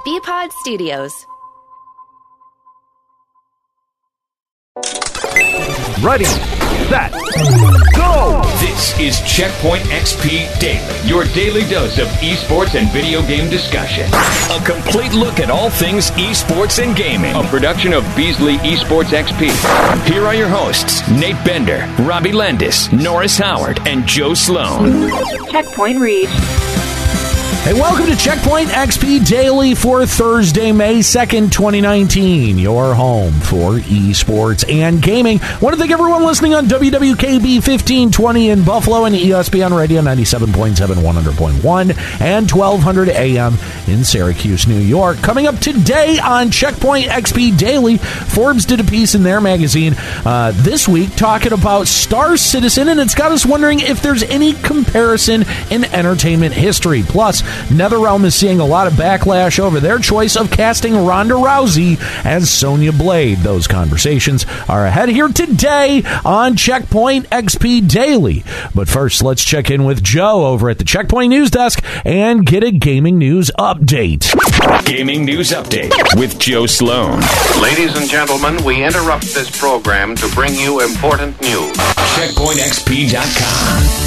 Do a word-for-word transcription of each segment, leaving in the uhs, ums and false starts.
B-Pod Studios. Ready, set, go! This is Checkpoint X P Daily, your daily dose of esports and video game discussion. A complete look at all things esports and gaming. A production of Beasley Esports X P. Here are your hosts, Nate Bender, Robbie Landis, Norris Howard, and Joe Sloan. Checkpoint reached. Hey, welcome to Checkpoint X P Daily for Thursday, May second, twenty nineteen. Your home for esports and gaming. Want to thank everyone listening on W W K B fifteen twenty in Buffalo and E S P N Radio ninety-seven point seven, one hundred point one and twelve hundred A M in Syracuse, New York. Coming up today on Checkpoint X P Daily, Forbes did a piece in their magazine uh, this week talking about Star Citizen, and it's got us wondering if there's any comparison in entertainment history. Plus, NetherRealm is seeing a lot of backlash over their choice of casting Ronda Rousey as Sonya Blade. Those conversations are ahead here today on Checkpoint X P Daily. But first, let's check in with Joe over at the Checkpoint News Desk and get a gaming news update. Gaming News Update with Joe Sloan. Ladies and gentlemen, we interrupt this program to bring you important news. Checkpoint X P dot com.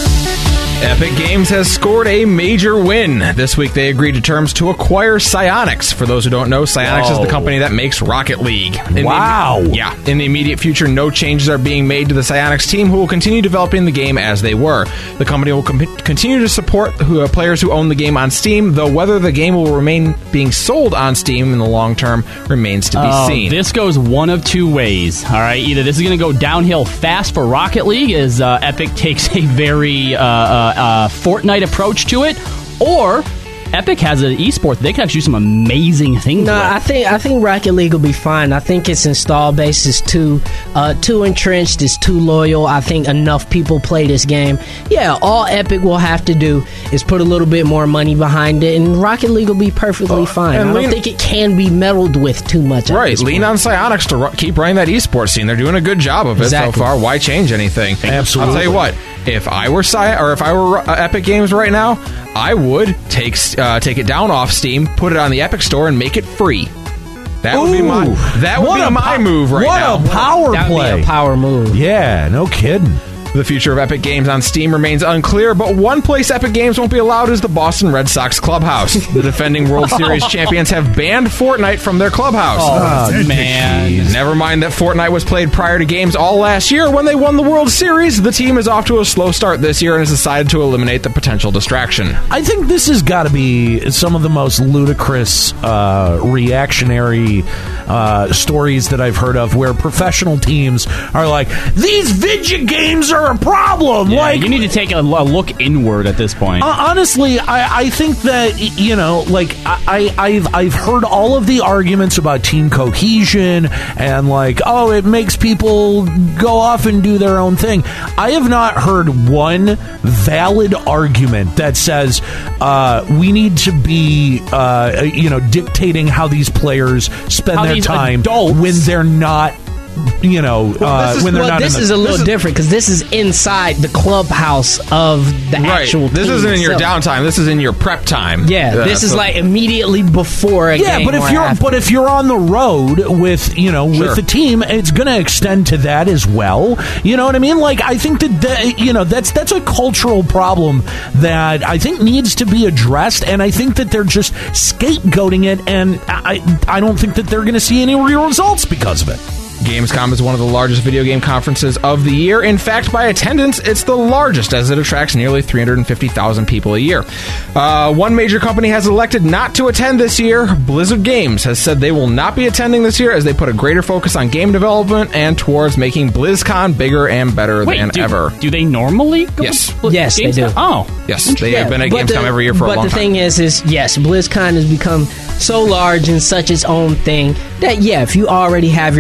Epic Games has scored a major win. This week they agreed to terms to acquire Psyonix. For those who don't know, Psyonix Whoa. is the company that makes Rocket League. In wow. The, yeah. In the immediate future, no changes are being made to the Psyonix team, who will continue developing the game as they were. The company will com- continue to support who, uh, players who own the game on Steam, though whether the game will remain being sold on Steam in the long term remains to be uh, seen. This goes one of two ways. All right, either this is going to go downhill fast for Rocket League as uh, Epic takes a very uh, uh, Uh, Fortnite approach to it, or Epic has an esport. They can actually do some amazing things. No, with. I think I think Rocket League will be fine. I think its install base is too uh, too entrenched. It's too loyal. I think enough people play this game. Yeah, all Epic will have to do is put a little bit more money behind it, and Rocket League will be perfectly uh, fine. I don't lean, think it can be meddled with too much. Right, lean on Psyonix to ru- keep running that esports scene. They're doing a good job of it exactly. so far. Why change anything? Absolutely. I'll tell you what. If I were Psy- or if I were uh, Epic Games right now, I would take uh, take it down off Steam, put it on the Epic Store, and make it free. That Ooh, would be my that would be my po- move right what now. What a power That'd play! Be a power move. Yeah, no kidding. The future of Epic Games on Steam remains unclear, but one place Epic Games won't be allowed is the Boston Red Sox clubhouse. The defending World Series champions have banned Fortnite from their clubhouse. Oh, man. Never mind that Fortnite was played prior to games all last year when they won the World Series. The team is off to a slow start this year and has decided to eliminate the potential distraction. I think this has got to be some of the most ludicrous uh, reactionary uh, stories that I've heard of, where professional teams are like, these video games are a problem. Yeah, like, you need to take a, a look inward at this point. Uh, honestly, I, I think that, you know, like I, I, I've I've heard all of the arguments about team cohesion and like, oh, it makes people go off and do their own thing. I have not heard one valid argument that says uh, we need to be, uh, you know, dictating how these players spend how their these time adults. when they're not. You know, well, uh, is, when they're well, not. this in the, is a little this is, different because this is inside the clubhouse of the right. actual. This team isn't in your itself. downtime. This is in your prep time. Yeah, uh, this is so. like immediately before a yeah, game. but if or you're after. but if you're on the road with you know Sure. with the team, it's going to extend to that as well. You know what I mean? Like I think that, that you know that's that's a cultural problem that I think needs to be addressed, and I think that they're just scapegoating it, and I I don't think that they're going to see any real results because of it. Gamescom is one of the largest video game conferences of the year. In fact, by attendance, it's the largest, as it attracts nearly three hundred fifty thousand people a year. Uh, one major company has elected not to attend this year. Blizzard Games has said they will not be attending this year as they put a greater focus on game development and towards making BlizzCon bigger and better Wait, than do, ever. Do they normally go Yes. to Blizz- Yes, they Gamescom? do. Oh. Yes, they Yeah, have been at but Gamescom the- every year for a long time. But the thing is, is yes, BlizzCon has become so large and such its own thing that yeah, if you already have your own content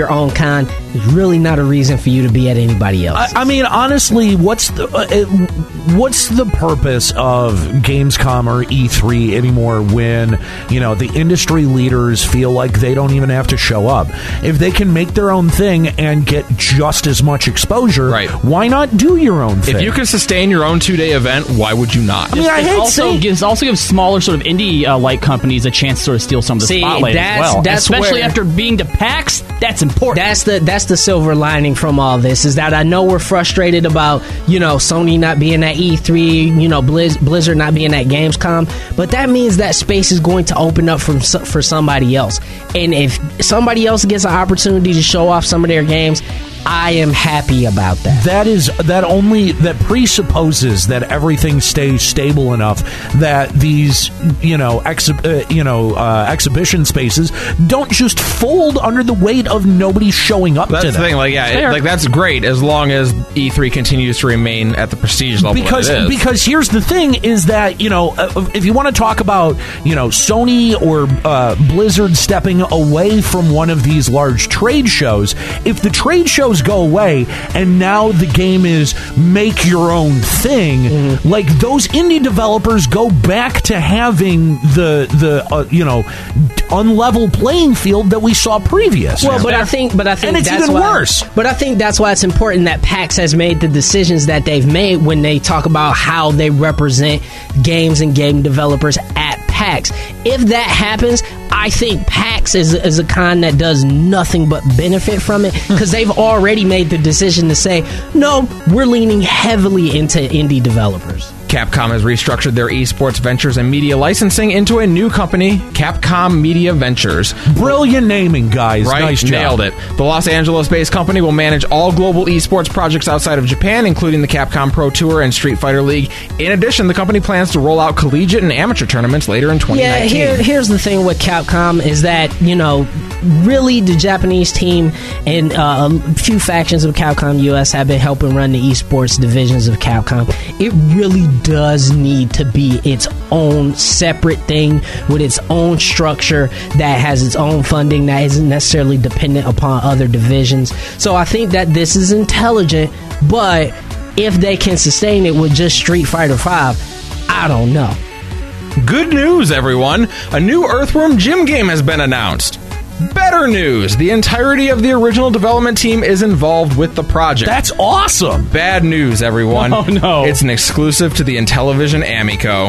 Con, there's really not a reason for you to be at anybody else. I, I mean, honestly, what's the uh, it, what's the purpose of Gamescom or E three anymore when, you know, the industry leaders feel like they don't even have to show up? If they can make their own thing and get just as much exposure, right, why not do your own thing? If you can sustain your own two-day event, why would you not? I mean, I This hate also saying- gives also gives smaller sort of indie uh, like companies a chance to sort of steal some of the See, spotlight that's- as well. that's Especially where- after being to PAX, that's important. That's the that's the silver lining from all this, is that I know we're frustrated about, you know, Sony not being at E three, you know, Blizz, Blizzard not being at Gamescom, but that means that space is going to open up from so- for somebody else. And if somebody else gets an opportunity to show off some of their games, I am happy about that. That is that only that presupposes that everything stays stable enough that these, you know, exhi- uh, you know uh, exhibition spaces don't just fold under the weight of nobody showing up That's to the them. thing. Like, yeah, it, like that's great as long as E three continues to remain at the prestige level because that it is. because here's the thing is that, you know, uh, if you want to talk about, you know, Sony or uh, Blizzard stepping away from one of these large trade shows, if the trade shows go away and now the game is make your own thing, mm-hmm. like those indie developers go back to having the the uh, you know, unlevel playing field that we saw previous. Well, but I think, but I think and it's that's even why, worse. But I think that's why it's important that PAX has made the decisions that they've made when they talk about how they represent games and game developers at PAX. If that happens, I think PAX is, is a con that does nothing but benefit from it, because they've already made the decision to say, no, we're leaning heavily into indie developers. Capcom has restructured their esports ventures and media licensing into a new company, Capcom Media Ventures. Brilliant naming, guys. Right? Nice job. Nailed it. The Los Angeles-based company will manage all global esports projects outside of Japan, including the Capcom Pro Tour and Street Fighter League. In addition, the company plans to roll out collegiate and amateur tournaments later in twenty nineteen. Yeah, here, here's the thing with Capcom is that, you know, really the Japanese team and uh, a few factions of Capcom U S have been helping run the esports divisions of Capcom. It really does need to be its own separate thing with its own structure that has its own funding that isn't necessarily dependent upon other divisions. So I think that this is intelligent, but if they can sustain it with just Street Fighter five, I don't know. Good news, everyone! A new Earthworm Jim game has been announced. Better news! The entirety of the original development team is involved with the project. That's awesome! Bad news, everyone. Oh, no. It's an exclusive to the Intellivision Amico.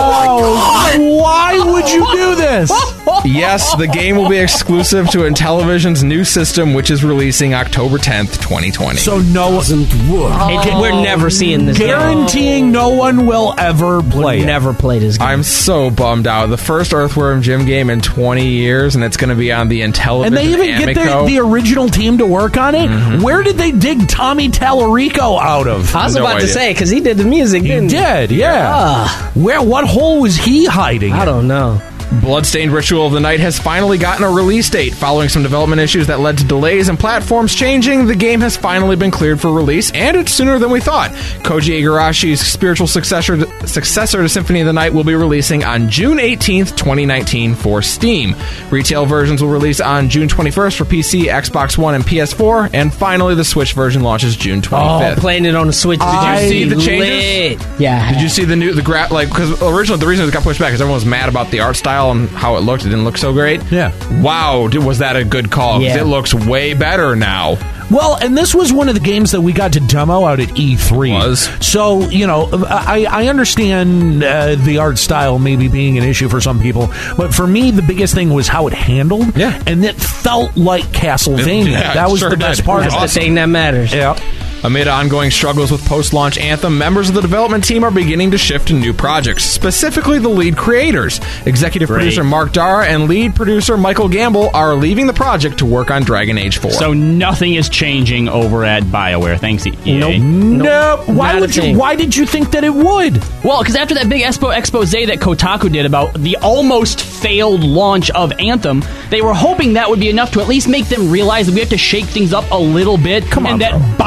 Oh, why would you do this? Yes, the game will be exclusive to Intellivision's new system, which is releasing October tenth, twenty twenty. So no, It- we're never seeing this game. guaranteeing no one will ever play We'll it. never play this game. I'm so bummed out. The first Earthworm Jim game in twenty years, and it's going to be on the Intellivision And they even Amico. get the, the original team to work on it. Mm-hmm. Where did they dig Tommy Tallarico out of? I was No about to idea. say, because he did the music, He didn't he? did, yeah. Ah. Where? What hole was he hiding? I in? don't know. Bloodstained Ritual of the Night has finally gotten a release date. Following some development issues that led to delays and platforms changing, the game has finally been cleared for release, and it's sooner than we thought. Koji Igarashi's spiritual successor, successor to Symphony of the Night will be releasing on June eighteenth, twenty nineteen for Steam. Retail versions will release on June twenty-first for P C, Xbox One, and P S four, and finally the Switch version launches June Oh, twenty-fifth. playing it on the Switch. Did you see the changes? Lit. Yeah. Did you see the new the gra- like because originally the reason it got pushed back is everyone was mad about the art style and how it looked. It didn't look so great. Yeah. Wow, did- was that a good call? 'Cause Yeah. it looks way better now. Well, and this was one of the games that we got to demo out at E three. Was. So, you know, I, I understand uh, the art style maybe being an issue for some people, but for me, the biggest thing was how it handled. Yeah. And it felt like Castlevania. It- yeah, that it was sure the best did. part That's of the it. thing that matters. Yeah. Amid ongoing struggles with post-launch Anthem, members of the development team are beginning to shift to new projects, specifically the lead creators. Executive Great. producer Mark Dara and lead producer Michael Gamble are leaving the project to work on Dragon Age four. So nothing is changing over at BioWare. Thanks, E A. Nope. No, why not a would you? thing. Why did you think that it would? Well, because after that big expo expose that Kotaku did about the almost failed launch of Anthem, they were hoping that would be enough to at least make them realize that we have to shake things up a little bit. Come on, and that bro. BioWare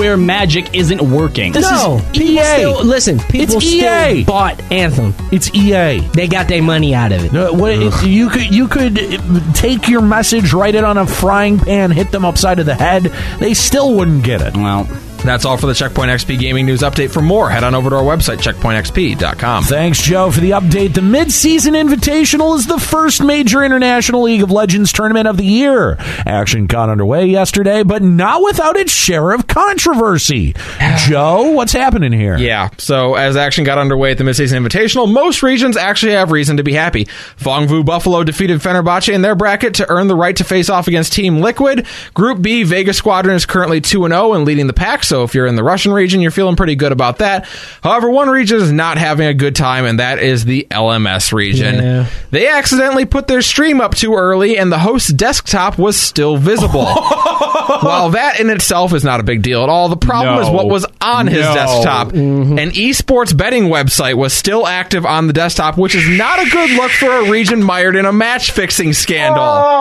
where Magic isn't working. This No, is, people E A. Still, listen, people It's still E A. bought Anthem. It's E A. They got their money out of it. Uh, what, it- you could you could take your message, write it on a frying pan, hit them upside of the head. They still wouldn't get it. Well, That's all for the Checkpoint X P Gaming News Update. For more, head on over to our website, checkpoint x p dot com. Thanks, Joe, for the update. The Mid-Season Invitational is the first major International League of Legends tournament of the year. Action got underway yesterday, but not without its share of controversy. Joe, what's happening here? Yeah, so as action got underway at the Mid-Season Invitational, most regions actually have reason to be happy. Fongvu Buffalo defeated Fenerbahce in their bracket to earn the right to face off against Team Liquid. Group B, Vega Squadron is currently two and oh and leading the pack, so if you're in the Russian region, you're feeling pretty good about that. However, one region is not having a good time, and that is the L M S region. Yeah. They accidentally put their stream up too early, and the host's desktop was still visible. While that in itself is not a big deal at all, the problem No. is what was on his No. desktop. An esports betting website was still active on the desktop, which is not a good look for a region mired in a match-fixing scandal.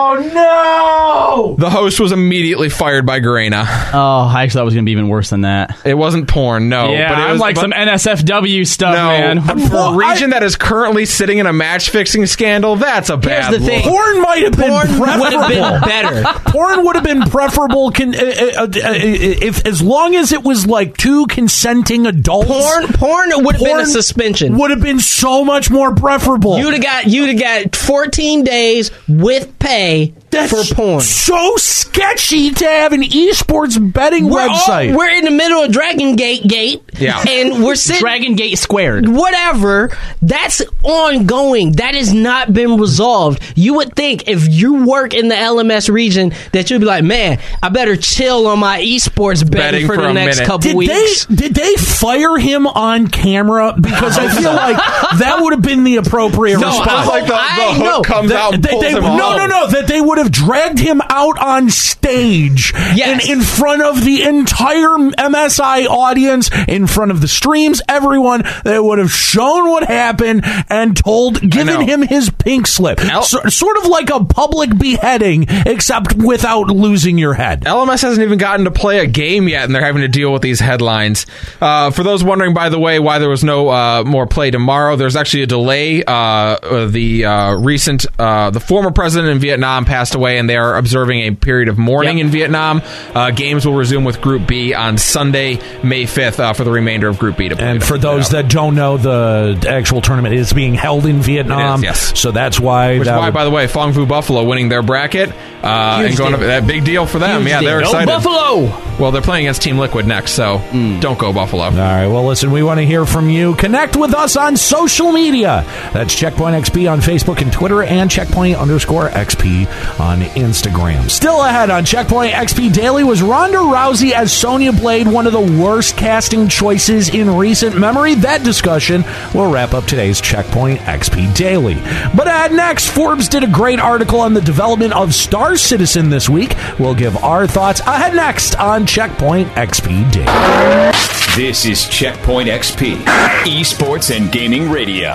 Oh, no! The host was immediately fired by Garena. oh, I actually thought it was going to be even worse than that. It wasn't porn, no. yeah, but it I'm was like but- some N S F W stuff, no, man. for Well, a region I- that is currently sitting in a match-fixing scandal, that's a bad the thing. look. Porn might have been Porn would have been preferable. better. Porn would have been preferable can, uh, uh, uh, if as long as it was like two consenting adults. Porn, porn would have been a Porn suspension. would have been so much more preferable. You'd have got you'd have got fourteen days with pay That's for porn. so sketchy to have an esports betting We're, all- website. we're in the middle of Dragon Gate Gate, Yeah. and we're sitting. Dragon Gate Squared. Whatever, that's ongoing. That has not been resolved. You would think if you work in the L M S region that you'd be like, man, I better chill on my esports betting, Betting for, for the a next minute. couple did weeks. they did they fire him on camera? Because I feel like that would have been the appropriate No, response. I It's like the, the I hook know. comes That- out and they- pulls they- him no, off. no, no. That they would have dragged him out on stage Yes. in, in front of the entire M S I audience, in front of the streams, everyone. They would have shown what happened and told, given know. him his pink slip. El- So, sort of like a public beheading, except without losing your head. L M S hasn't even gotten to play a game yet, and they're having to deal with these headlines. Uh, for those wondering, by the way, why there was no uh, more play tomorrow, there's actually a delay. Uh, uh, the uh, recent, uh, the former president in Vietnam passed away, and they are observing a period of mourning Yep. in Vietnam. Uh, games will resume with Group B on Sunday, May fifth, uh, for the remainder of Group B. To play And to for figure it those out. that don't know, the actual tournament is being held in Vietnam. It is, yes. So that's why. Which is that why, would- by the way, Fongvu Buffalo winning their bracket uh, Huge and going deal. up, that big deal for them. Huge yeah, they're deal. Go excited. Buffalo! Well, they're playing against Team Liquid next, so don't go Buffalo. All right, well, listen, we want to hear from you. Connect with us on social media. That's Checkpoint X P on Facebook and Twitter, and Checkpoint underscore X P on Instagram. Still ahead on Checkpoint X P Daily was Ronda Rousey as Sonya Blade, one of the worst casting choices in recent memory. That discussion will wrap up today's Checkpoint X P Daily. But ahead next, Forbes did a great article on the development of Star Citizen this week. We'll give our thoughts ahead next on Checkpoint X P Daily. This is Checkpoint X P, esports and gaming radio.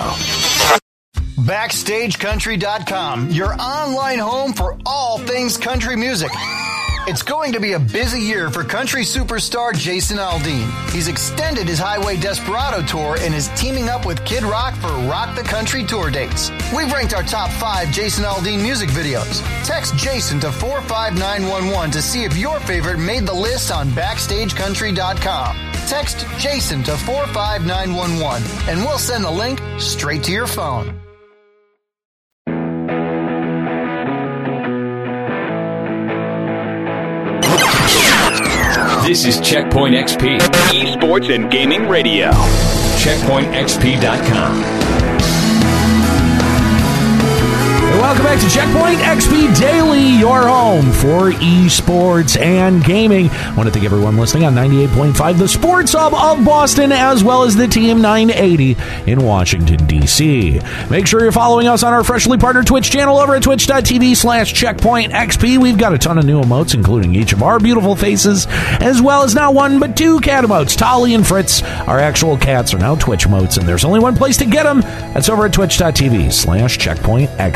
Backstage Country dot com, your online home for all things country music. It's going to be a busy year for country superstar Jason Aldean. He's extended his Highway Desperado tour and is teaming up with Kid Rock for Rock the Country tour dates. We've ranked our top five Jason Aldean music videos. Text Jason to four five nine one one to see if your favorite made the list on Backstage Country dot com. Text Jason to four five nine one one and we'll send the link straight to your phone. This is Checkpoint X P, esports and gaming radio. checkpoint x p dot com. Hey, welcome back to Checkpoint X P Daily, your home for esports and gaming. I want to thank everyone listening on ninety-eight point five, the Sports Hub of Boston, as well as the Team nine eighty in Washington, D C. Make sure you're following us on our freshly partnered Twitch channel over at twitch dot t v slash checkpoint x p. We've got a ton of new emotes, including each of our beautiful faces, as well as not one but two cat emotes. Tolly and Fritz, our actual cats, are now Twitch emotes, and there's only one place to get them. That's over at twitch dot t v slash checkpoint x p.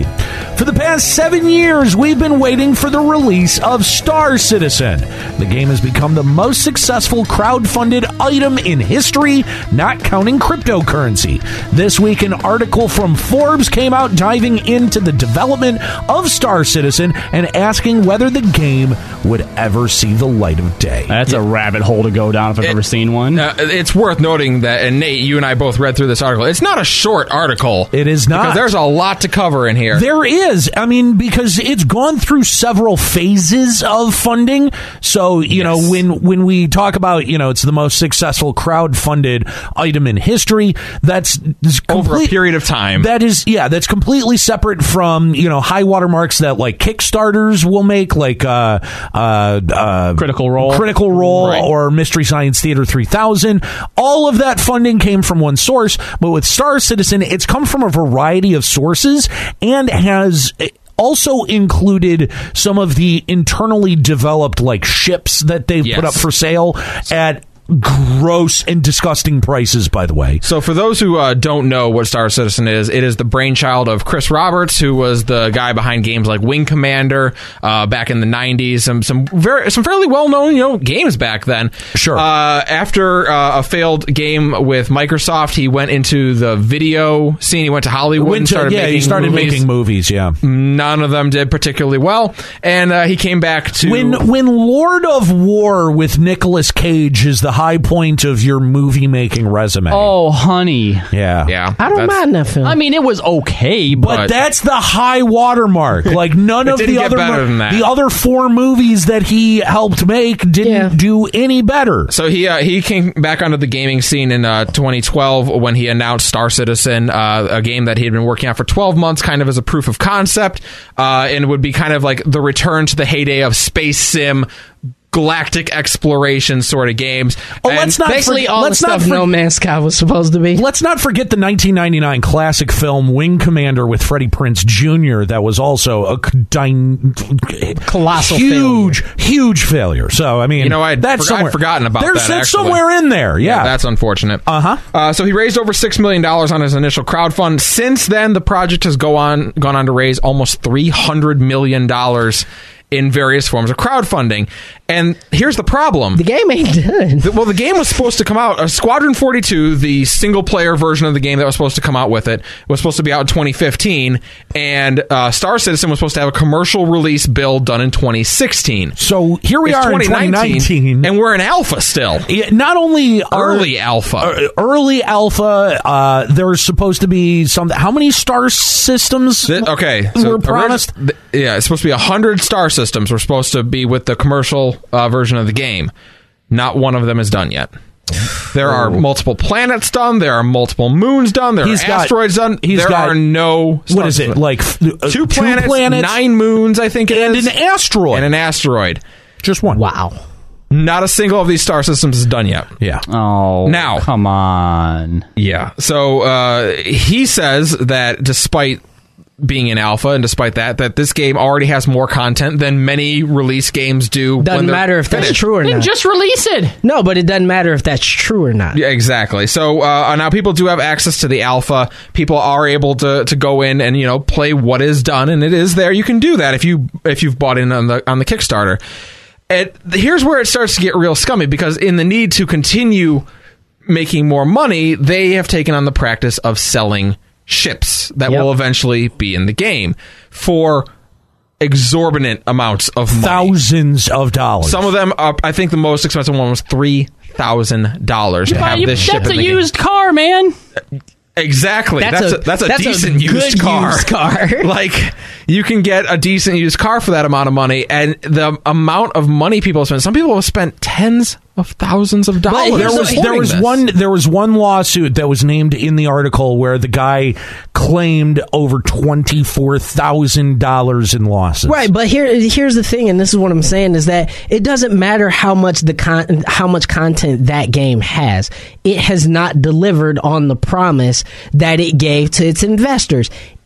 Day. For the past seven years, we've been waiting for the release of Star Citizen. The game has become the most successful crowd-funded item in history, not counting cryptocurrency. This week, an article from Forbes came out diving into the development of Star Citizen and asking whether the game would ever see the light of day. That's a rabbit hole to go down if I've it, ever seen one. Uh, it's worth noting that, and Nate, you and I both read through this article. It's not a short article. It is not. Because there's a lot to cover in here. There is. I mean, because it's gone through several phases of funding. So, you yes. know, when when we talk about, you know, it's the most successful crowd-funded item in history, that's complete, over a period of time. That is, yeah, that's completely separate from, you know, high watermarks that, like, Kickstarters will make, like uh, uh, uh, Critical Role. Critical Role right. or Mystery Science Theater three thousand. All of that funding came from one source, but with Star Citizen, it's come from a variety of sources and has also included some of the internally developed like ships that they've yes. put up for sale at gross and disgusting prices, by the way. So for those who uh, don't know what Star Citizen is, it is the brainchild of Chris Roberts, who was the guy behind games like Wing Commander uh, back in the nineties. Some some very some fairly well known you know games back then. Sure. Uh, after uh, a failed game with Microsoft, he went into the video scene. He went to Hollywood went and to, started yeah, making he started movies. making movies. Yeah. None of them did particularly well, and uh, he came back to when when Lord of War with Nicolas Cage is the high point of your movie making resume. Oh, honey. Yeah. Yeah. I don't mind that film. I mean, it was okay, but, But that's the high watermark. Like none of didn't the get other better mo- than that. the other four movies that he helped make didn't Yeah. do any better. So he uh, he came back onto the gaming scene in uh, twenty twelve when he announced Star Citizen, uh, a game that he had been working on for twelve months, kind of as a proof of concept, uh, and would be kind of like the return to the heyday of space sim, galactic exploration sort of games. Oh, And let's not Basically, forget, all let's the not stuff for- No Man's Sky was supposed to be. Let's not forget the nineteen ninety-nine classic film Wing Commander with Freddie Prinze Junior That was also a dy- Colossal huge, failure. huge failure. So, I mean, You know, I'd that's for- I'd somewhere, forgotten about there's, that, That's actually. somewhere in there. Yeah, that's unfortunate. Uh-huh. Uh, so he raised over six million dollars on his initial crowdfund. Since then, the project has go on gone on to raise almost three hundred million dollars in various forms of crowdfunding. And here's the problem. The game ain't done. The- well, the game was supposed to come out. Uh, Squadron forty-two, the single-player version of the game that was supposed to come out with it, was supposed to be out in twenty fifteen, and uh, Star Citizen was supposed to have a commercial release build done in twenty sixteen. So here we It's are in twenty nineteen, and we're in alpha still. Yeah, not only are, Early alpha. uh, early alpha. Uh, there's supposed to be some. How many star systems Th- okay, were promised? orig- th- yeah, it's supposed to be one hundred star systems were supposed to be with the commercial uh, version of the game. Not one of them is done yet. There are multiple planets done. There are multiple moons done. There He's are got- asteroids done. he's There got- are no... What is stars. it like? f- uh, Two planets, planets, nine moons, I think it and is. an asteroid, And an asteroid. just one. Wow. Not a single of these star systems is done yet. Yeah. oh, Now- come on. Yeah. So uh, he says that despite being in alpha, and despite that, that this game already has more content than many release games do. Doesn't when they're matter if that's finished. true or Then not. just release it. No, but it doesn't matter if that's true or not. Yeah, exactly. So uh, now people do have access to the alpha. People are able to, to go in and you know play what is done, and it is there. You can do that if you if you've bought in on the on the Kickstarter. And here's where it starts to get real scummy, because in the need to continue making more money, they have taken on the practice of selling ships that Yep. will eventually be in the game for exorbitant amounts of money. Thousands of dollars. Some of them, uh, I think the most expensive one was three thousand dollars to Buy- have you- this ship that's in a the game. used car, man. Exactly. That's, That's a, a- that's a that's a decent used good car. used car. Like, you can get a decent used car for that amount of money, and the amount of money people spend. Some people have spent tens of thousands of dollars. there here's was the- there supporting was this. one there was one lawsuit that was named in the article where the guy claimed over twenty four thousand dollars in losses. Right, but here here's the thing, and this is what I'm saying, is that it doesn't matter how much the con- how much content that game has. It has not delivered on the promise that it gave to its investors.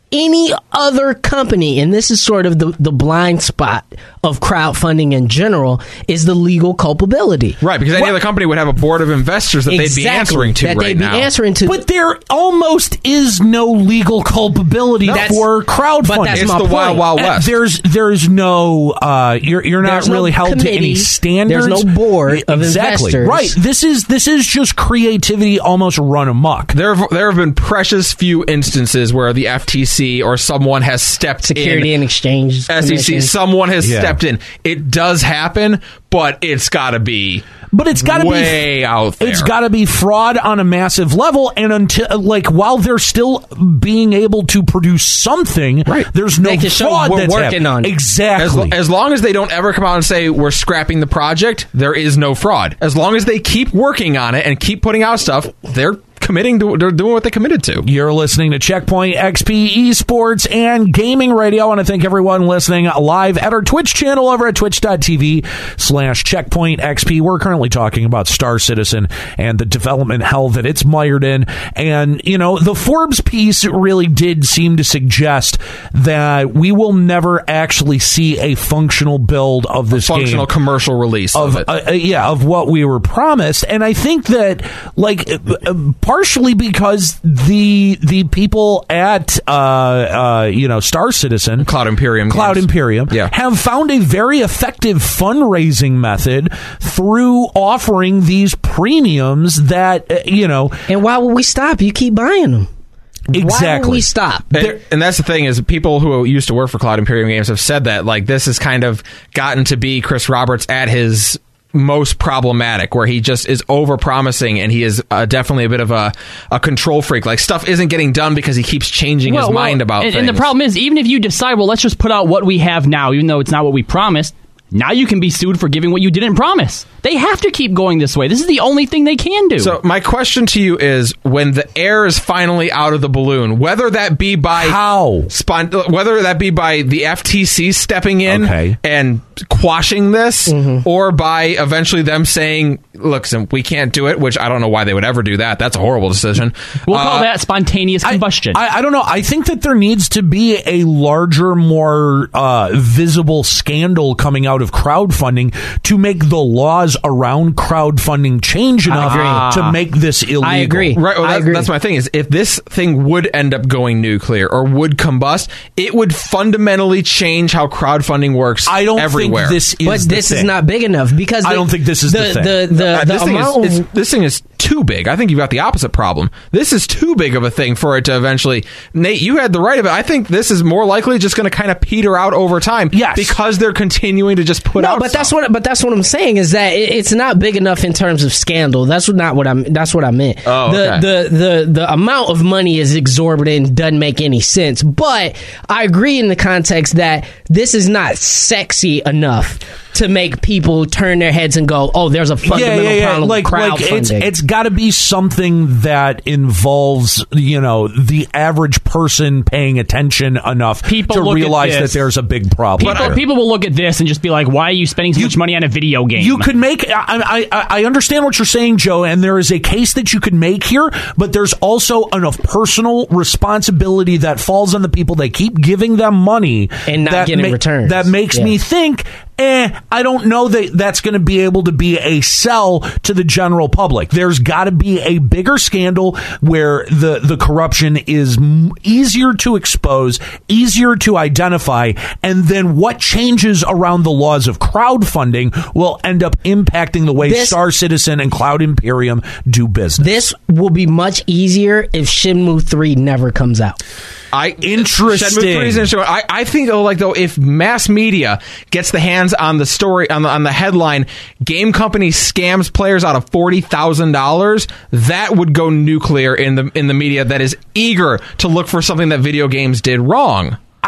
any other company, and this is sort of the, the blind spot of crowdfunding in general, is the legal culpability. Right, because any Well, other company would have a board of investors that exactly, they'd be answering to that right they'd be now. answering to. But there almost is no legal culpability That's- for crowdfunding. but that's It's my the Wild point. Wild Uh, West. There's there's no uh, you're you're not There's no really held to any committee. standards. There's no board of exactly. investors. Right. This is this is just creativity almost run amok. There have, there have been precious few instances where the F T C or someone has stepped Security in. and Exchange S E C, Commission. someone has Yeah. stepped in. It does happen, but it's got to be But it's got to be way out there. It's got to be fraud on a massive level, and until like while they're still being able to produce something, Right. there's no They can show fraud we're that's working happening. on it. Exactly. As, as long as they don't ever come out and say we're scrapping the project, there is no fraud. As long as they keep working on it and keep putting out stuff, they're committing to they're doing what they committed to. You're listening to Checkpoint X P Esports and Gaming Radio. I want to thank everyone listening live at our Twitch channel over at twitch.tv slash Checkpoint XP. We're currently talking about Star Citizen and the development hell that it's mired in. And, you know, the Forbes piece really did seem to suggest that we will never actually see a functional build of this Functional game. commercial release of, Of, it. uh, uh, yeah, of what we were promised. And I think that, like, uh, uh, partially because the the people at uh, uh, you know Star Citizen, Cloud Imperium, Cloud games. Imperium, Yeah. have found a very effective fundraising method through offering these premiums that uh, you know And why would we stop? You keep buying them. Why would exactly. we stop? And, and that's the thing is people who used to work for Cloud Imperium Games have said that like this has kind of gotten to be Chris Roberts at his most problematic, where he just is over promising and he is uh, definitely a bit of a, a control freak. Like stuff isn't getting done because he keeps changing his mind about and, things. and the problem is, even if you decide, well, let's just put out what we have now, even though it's not what we promised, now you can be sued for giving what you didn't promise. They have to keep going this way. This is the only thing they can do. So my question to you is, when the air is finally out of the balloon, whether that be by How? spon- whether that be by the F T C stepping in Okay. and quashing this, Mm-hmm. or by eventually them saying, "Look, so we can't do it," which I don't know why they would ever do that. That's a horrible decision. we'll call Uh, that spontaneous I- combustion. I, I don't know. I think that there needs to be a larger, more uh, visible scandal coming out of crowdfunding to make the laws around crowdfunding change enough agree. to make this illegal. I agree. Right, well, I that's, agree. that's my thing. Is if this thing would end up going nuclear or would combust, it would fundamentally change how crowdfunding works. I don't everywhere. think this is. But the this is thing. not big enough because I the- don't think this is the the thing. the the, Uh, the this, thing amount is, of- it's, this thing is too big. I think you've got the opposite problem. This is too big of a thing for it to eventually. Nate, you had the right of it. I think this is more likely just going to kind of peter out over time. Yes. because they're continuing to just put no, out. but that's stuff. what. But that's what I'm saying is that it, it's not big enough in terms of scandal. That's not what I'm. That's what I meant. Oh, the, okay. the the the amount of money is exorbitant and doesn't make any sense. But I agree in the context that this is not sexy enough to make people turn their heads and go, "Oh, there's a fundamental problem Like, with like it's crowdfunding." it's got to be something that involves, you know, the average person paying attention enough People to look at realize that this. there's a big problem. people, here. people will look at this and just be like, why are you spending so much money on a video game? You could make. I, I I understand what you're saying, Joe, and there is a case that you could make here, but there's also enough personal responsibility that falls on the people that keep giving them money And not that getting returns. That makes Yeah. me think, eh, I don't know that that's going to be able to be a sell to the general public. There's got to be a bigger scandal where the the corruption is m- easier to expose, easier to identify, and then what changes around the laws of crowdfunding will end up impacting the way This- Star Citizen and Cloud Imperium do business. This will be much easier if Shenmue three never comes out. I Interesting. Shenmue three is interesting. I, I think though, like though, if mass media gets the hands on the story on the on the headline, game company scams players out of forty thousand dollars, that would go nuclear in the in the media that is eager to look for something that video games did wrong.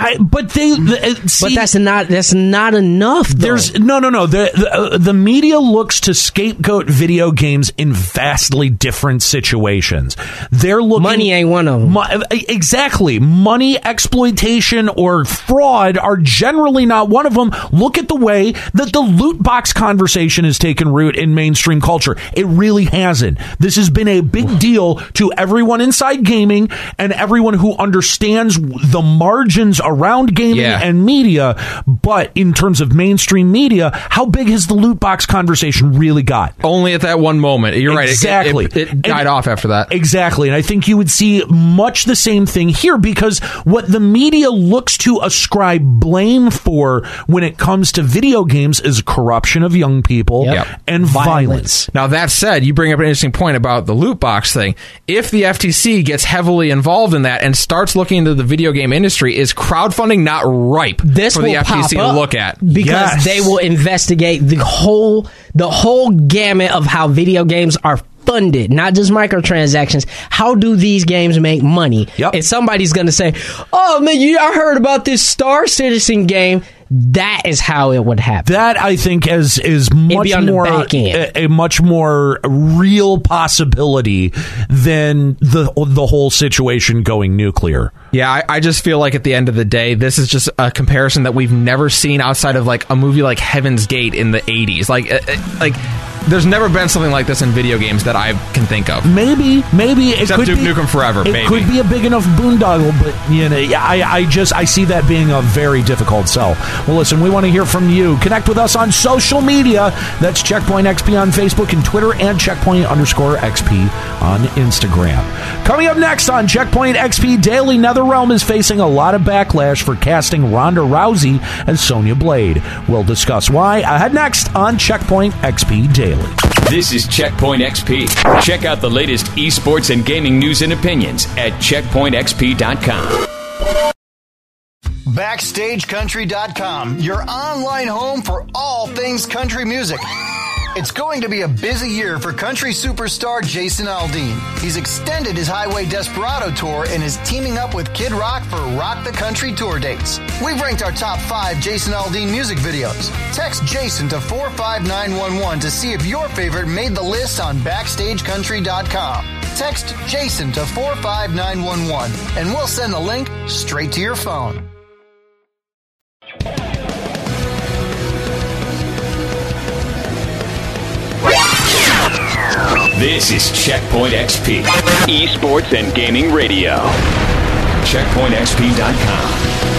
I, but they, the, see, but that's not that's not enough. Though. There's no, no, no. The the, uh, the media looks to scapegoat video games in vastly different situations. They're looking money ain't one of them. Mo- exactly, money exploitation or fraud are generally not one of them. Look at the way that the loot box conversation has taken root in mainstream culture. It really hasn't. This has been a big deal to everyone inside gaming and everyone who understands the margins around gaming yeah. and media. But in terms of mainstream media, how big has the loot box conversation really got? Only at that one moment. You're exactly. right. It, it, it died and, off after that. Exactly. And I think you would see much the same thing here, because what the media looks to ascribe blame for when it comes to video games is corruption of young people yep. and violence. violence. Now, that said, you bring up an interesting point about the loot box thing. If the F T C gets heavily involved in that and starts looking into the video game industry, is crowdfunding not ripe this for the F T C to look at? Because yes. they will investigate the whole the whole gamut of how video games are funded, not just microtransactions. How do these games make money? Yep. And somebody's going to say, oh, man, you, I heard about this Star Citizen game. That is how it would happen. That, I think, is is much more a, a much more real possibility than the the whole situation going nuclear. Yeah, I, I just feel like at the end of the day, this is just a comparison that we've never seen outside of like a movie like Heaven's Gate in the eighties. Like, uh, like. There's never been something like this in video games that I can think of. Maybe, maybe it Except could Duke be, Nukem Forever. It maybe. could be a big enough boondoggle, but you know, I, I just I see that being a very difficult sell. Well, listen, we want to hear from you. Connect with us on social media. That's Checkpoint X P on Facebook and Twitter, and Checkpoint underscore X P on Instagram. Coming up next on Checkpoint X P Daily, NetherRealm is facing a lot of backlash for casting Ronda Rousey as Sonya Blade. We'll discuss why ahead next on Checkpoint X P Daily. This is Checkpoint X P. Check out the latest esports and gaming news and opinions at checkpoint x p dot com. Backstage Country dot com, your online home for all things country music. It's going to be a busy year for country superstar Jason Aldean. He's extended his Highway Desperado tour and is teaming up with Kid Rock for Rock the Country tour dates. We've ranked our top five Jason Aldean music videos. Text Jason to four five nine one one to see if your favorite made the list on Backstage Country dot com. Text Jason to four five nine one one and we'll send the link straight to your phone. This is Checkpoint X P, esports and gaming radio. checkpoint x p dot com.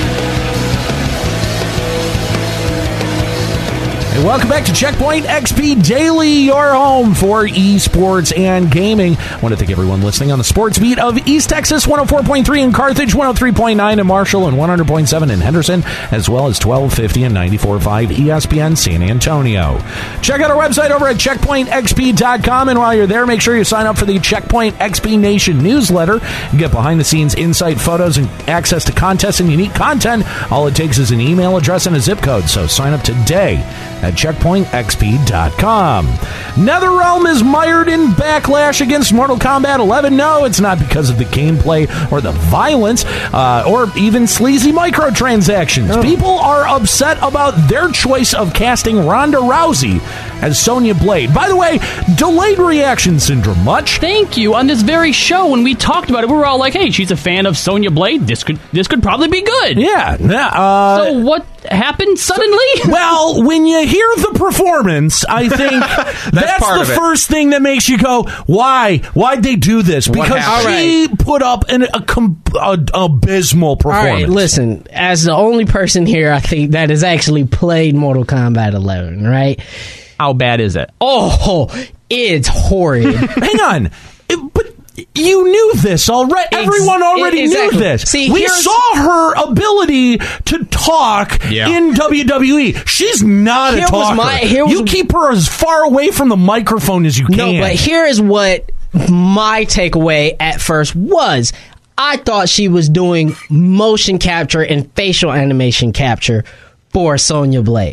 Hey, welcome back to Checkpoint X P Daily, your home for esports and gaming. I want to thank everyone listening on the sports beat of East Texas, one oh four point three in Carthage, one oh three point nine in Marshall, and one hundred point seven in Henderson, as well as twelve fifty and ninety-four point five E S P N San Antonio. Check out our website over at checkpoint x p dot com, and while you're there, make sure you sign up for the Checkpoint X P Nation newsletter. You get behind-the-scenes insight photos and access to contests and unique content. All it takes is an email address and a zip code, so sign up today at checkpoint x p dot com. NetherRealm is mired in backlash against Mortal Kombat eleven. No, it's not because of the gameplay or the violence uh, or even sleazy microtransactions. Oh. People are upset about their choice of casting Ronda Rousey as Sonya Blade. By the way, delayed reaction syndrome. Much? Thank you. On this very show, when we talked about it, we were all like, hey, she's a fan of Sonya Blade. This could this could probably be good. Yeah. Uh, so what happened suddenly? So, well, when you hear the performance, I think that's, that's part the of it. first thing that makes you go, why? Why'd they do this? Because she right. put up an a, a, a abysmal performance. All right, listen, as the only person here, I think, that has actually played Mortal Kombat eleven, right? How bad is it? Oh, it's horrid. Hang on. It, but you knew this already. Ex- Everyone already exactly. knew this. See, we saw her ability to talk yeah. in W W E. She's not here a talker. Was my, here was, you keep her as far away from the microphone as you can. No, but here is what my takeaway at first was. I thought she was doing motion capture and facial animation capture for Sonya Blade.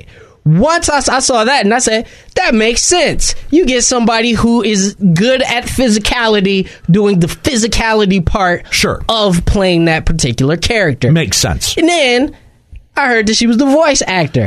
Once I, I saw that, and I said, that makes sense. You get somebody who is good at physicality doing the physicality part Sure. of playing that particular character. Makes sense. And then I heard that she was the voice actor.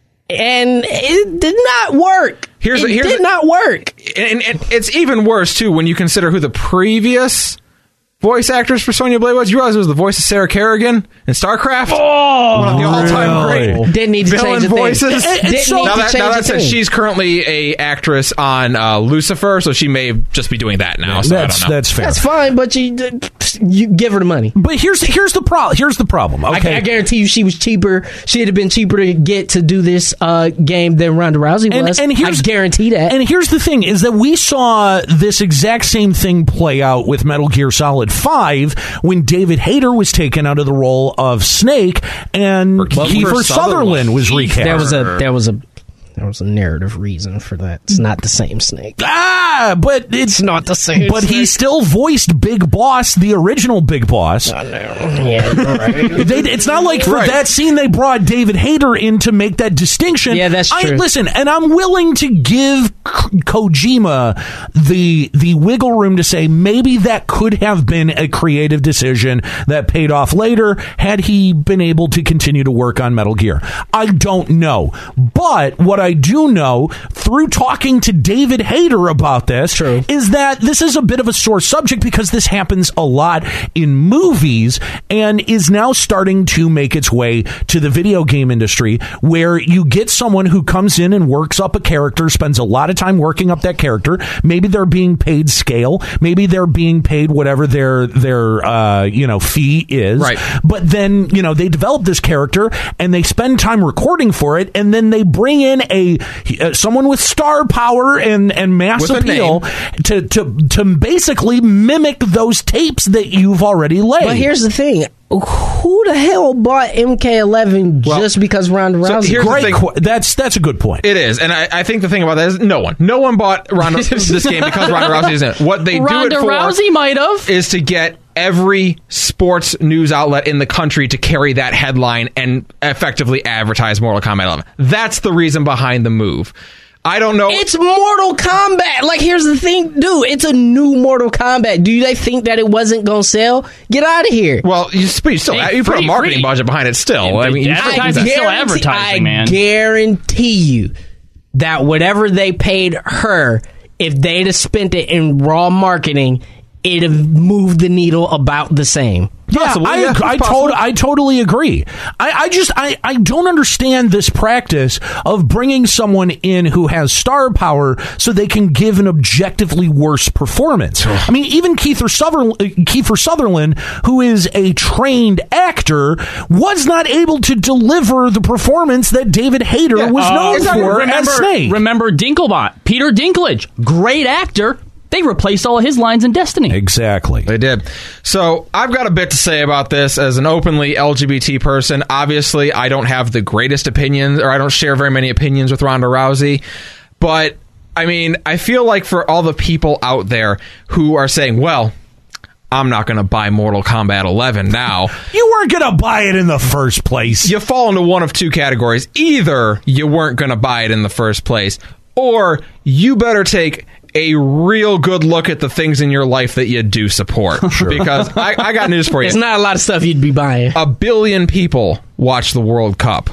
And it did not work. Here's it a, here's did a, not work. And, and it's even worse, too, when you consider who the previous voice actress for Sonya Blade was. You realize it was the voice of Sarah Kerrigan in StarCraft? Oh, one of the all-time really? great Didn't need to villain change a voices. thing. Didn't so- need Now to that, change now a that said, thing. she's currently a actress on uh, Lucifer, so she may just be doing that now. So That's I don't know. that's fair. That's fine, but you you give her the money. But here's here's the problem. Here's the problem. Okay, I, I guarantee you, she was cheaper. She'd have been cheaper to get to do this uh, game than Ronda Rousey And- was. and here's- I guarantee that. And here's the thing: is that we saw this exact same thing play out with Metal Gear Solid five when David Hayter was taken out of the role of Snake, and For Kiefer Kiefer Sutherland, Sutherland was recast. there was a there was a there was a narrative reason for that. It's not the same Snake. ah, but it's It's not the same. But he still voiced Big Boss, the original Big Boss. I know. Yeah, you're right. They, it's not like for Right. that scene they brought David Hayter in to make that distinction. Yeah, that's I, true. listen, and I'm willing to give K- Kojima the the wiggle room to say maybe that could have been a creative decision that paid off later had he been able to continue to work on Metal Gear. I don't know, but what I do know through talking to David Hayter about this True. is that this is a bit of a sore subject because this happens a lot in movies and is now starting to make its way to the video game industry, where you get someone who comes in and works up a character, spends a lot of time working up that character. Maybe they're being paid scale, maybe they're being paid whatever their their uh, you know fee is. Right. But then you know they develop this character and they spend time recording for it, and then they bring in a uh, someone with star power and and mass With a appeal to to to basically mimic those tapes that you've already laid. But here's the thing: who the hell bought M K eleven Well, just because Ronda so Rousey? here's the Great, thing. qu- that's that's a good point. It is, and I, I think the thing about that is no one, no one bought Ronda, this game because Ronda Rousey is in it. What they Ronda do it for Rousey might have. is to get every sports news outlet in the country to carry that headline and effectively advertise Mortal Kombat eleven. That's the reason behind the move. I don't know. It's Mortal Kombat. Like, here's the thing, dude. It's a new Mortal Kombat. Do they think that it wasn't gonna sell? Get out of here. well, you, you still Hey, you put a free, marketing free. budget behind it. Still, I mean, you still do Advertising. that. Still guarantee- advertising, man. I guarantee you that whatever they paid her, if they'd have spent it in raw marketing, it'd have moved the needle about the same. Yeah, Possibly, I, yeah, ag- I, it's possible. tot- I totally agree. I, I just I, I don't understand this practice of bringing someone in who has star power so they can give an objectively worse performance. I mean, even Kiefer Sutherland, Kiefer Sutherland, who is a trained actor, was not able to deliver the performance that David Hayter Yeah, was uh, known exactly. for remember, as Snake. remember Dinklebot, Peter Dinklage, great actor. They replaced all of his lines in Destiny. Exactly. They did. So I've got a bit to say about this as an openly L G B T person. Obviously, I don't have the greatest opinions, or I don't share very many opinions with Ronda Rousey. But, I mean, I feel like for all the people out there who are saying, well, I'm not going to buy Mortal Kombat eleven now. You weren't going to buy it in the first place. You fall into one of two categories. Either you weren't going to buy it in the first place, or you better take a real good look at the things in your life that you do support. Because I, I got news for you. It's not a lot of stuff you'd be buying. A billion people watch the World Cup.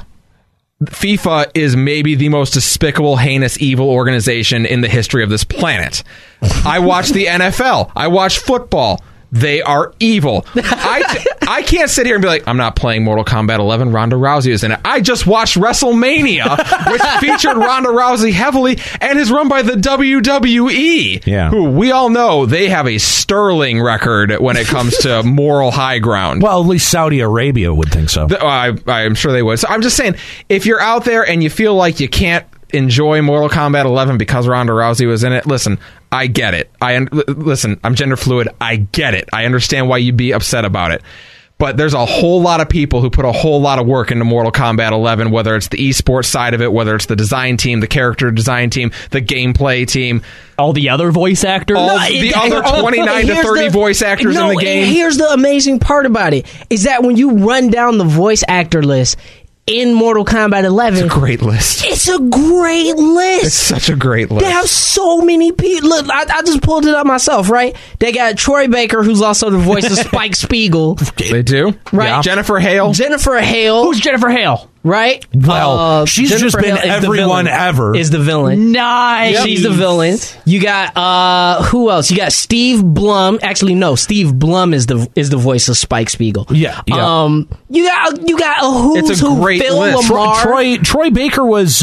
FIFA is maybe the most despicable, heinous, evil organization in the history of this planet. I watch the N F L. I watch football. They are evil. I, I can't sit here and be like, I'm not playing Mortal Kombat eleven. Ronda Rousey is in it. I just watched WrestleMania, which featured Ronda Rousey heavily and is run by the W W E, Yeah. who we all know they have a sterling record when it comes to moral high ground. Well, at least Saudi Arabia would think so. The- I, I'm sure they would. So I'm just saying, if you're out there and you feel like you can't enjoy Mortal Kombat eleven because Ronda Rousey was in it, listen, I get it. I un- l- listen, I'm gender fluid. I get it. I understand why you'd be upset about it. But there's a whole lot of people who put a whole lot of work into Mortal Kombat eleven, whether it's the esports side of it, whether it's the design team, the character design team, the gameplay team, All the other voice actors. all No, the it- other oh, twenty-nine to here's thirty the- voice actors no, in the game. Here's the amazing part about it is that when you run down the voice actor list, in Mortal Kombat eleven. It's a great list. It's a great list. It's such a great list. They have so many people. Look, I, I just pulled it up myself, right? They got Troy Baker, who's also the voice of Spike Spiegel. They do? Right. Yeah. Jennifer Hale. Jennifer Hale. Who's Jennifer Hale? Right? Well, Uh, she's Jennifer just been Hale is the everyone villain. ever. Is the villain. Nice. She's the villain. You got uh who else? You got Steve Blum. Actually, no, Steve Blum is the is the voice of Spike Spiegel. Yeah, yeah. Um, you got you got a who's It's a who. great Phil list. Lamar. Troy Troy Baker was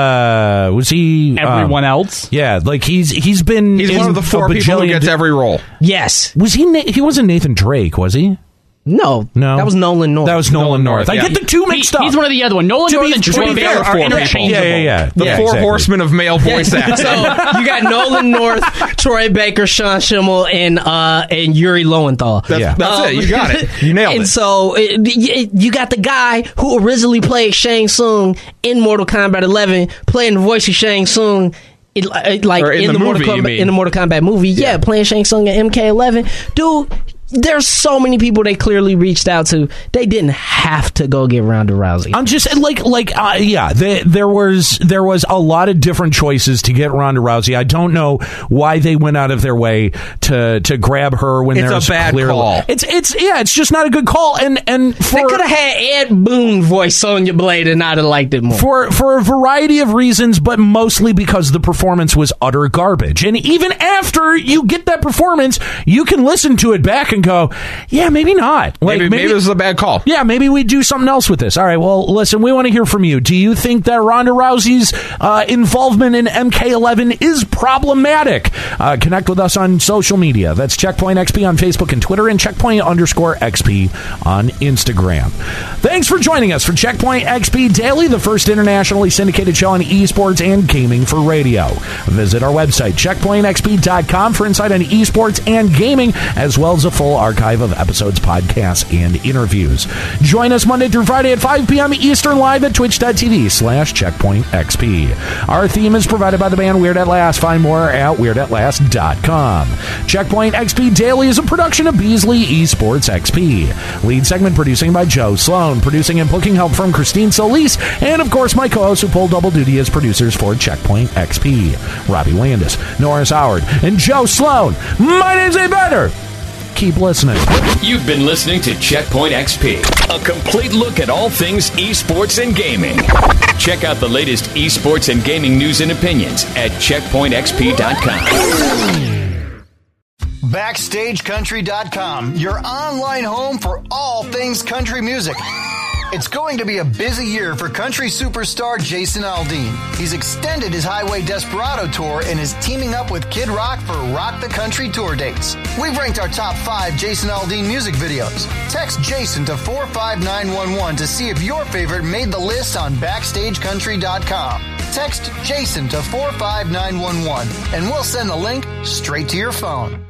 uh was he Everyone um, else? Yeah, like he's he's been He's in one of the four a people who bajillion gets di- every role. Yes. Was he Na- he wasn't Nathan Drake, was he? No. No. That was Nolan North. That was Nolan, Nolan North. North, I yeah. get the two He- mixed up. he's one of the other one. Nolan To North be- and to Troy be Baker fair, are four people. interchangeable. Yeah, yeah, yeah. The Yeah, four exactly. horsemen of male voice acting. So you got Nolan North, Troy Baker, Sean Schimmel, and uh, and Yuri Lowenthal. That's, Yeah. that's it. You got it. You nailed and it. so it, it- you got the guy who originally played Shang Tsung in Mortal Kombat eleven, playing the voice of Shang Tsung. It, it, like Or in in, the the, Mortal movie, you Kombat, mean. in the Mortal Kombat movie, yeah, Yeah. playing Shang Tsung at M K eleven, dude. There's so many people they clearly reached out to. They didn't have to go get Ronda Rousey. I'm just like like uh, yeah. The, there was there was a lot of different choices to get Ronda Rousey. I don't know why they went out of their way to to grab her when It's a there's bad clearly, call. It's it's yeah. It's just not a good call. And and for They could have had Ed Boon voice Sonya Blade, and I'd have liked it more. for for a variety of reasons, but mostly because the performance was utter garbage. And even after you get that performance, you can listen to it back and go, yeah, maybe not. Like, maybe, maybe this is a bad call. Yeah, maybe we do something else with this. All right, well, listen, we want to hear from you. Do you think that Ronda Rousey's uh, involvement in M K eleven is problematic? Uh, connect with us on social media. That's Checkpoint X P on Facebook and Twitter, and Checkpoint underscore X P on Instagram. Thanks for joining us for Checkpoint X P Daily, the first internationally syndicated show on esports and gaming for radio. Visit our website, checkpoint x p dot com, for insight on esports and gaming, as well as a full archive of episodes, podcasts, and interviews. Join us Monday through Friday at five p.m. Eastern live at twitch.tv slash checkpoint xp. Our theme is provided by the band Weird At Last. Find more at weird at last dot com. Checkpoint X P Daily is a production of Beasley Esports X P. Lead segment producing by Joe Sloan. Producing and booking help from Christine Solis. And, of course, my co-hosts who pull double duty as producers for Checkpoint X P. Robbie Landis, Norris Howard, and Joe Sloan. My name's A. Better. Keep listening. You've been listening to Checkpoint X P, a complete look at all things esports and gaming. Check out the latest esports and gaming news and opinions at checkpoint x p dot com. Backstage Country dot com, your online home for all things country music. It's going to be a busy year for country superstar Jason Aldean. He's extended his Highway Desperado tour and is teaming up with Kid Rock for Rock the Country tour dates. We've ranked our top five Jason Aldean music videos. Text Jason to four five nine one one to see if your favorite made the list on Backstage Country dot com. Text Jason to four five nine one one and we'll send the link straight to your phone.